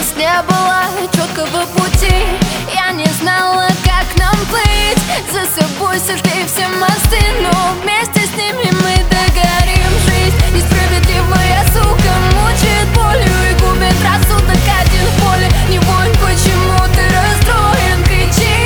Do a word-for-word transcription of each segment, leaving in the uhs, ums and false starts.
нас не было четкого пути. Я не знала, как нам плыть. За собой сожгли все мосты, но вместе с ними мы догорим. Жизнь несправедливая, сука, мучает болью и губит рассудок один в поле. Не вонь, почему ты расстроен, кричи.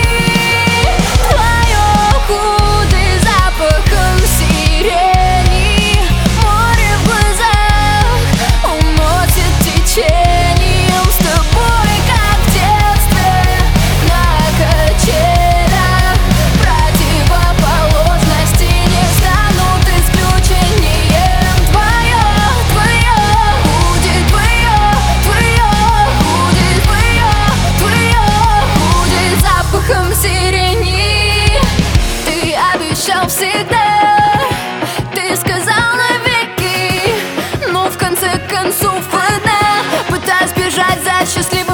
Твое куды запахом сирени, море в глазах уносит течением. С тобой, как в детстве, на качелях. Противоположности не станут исключением. Твое, твое, будет твое, твое, будет твое, твое, будет запахом сирени. Ты обещал всегда, ты сказал навеки, но в конце концов одна, пытаясь бежать за счастливым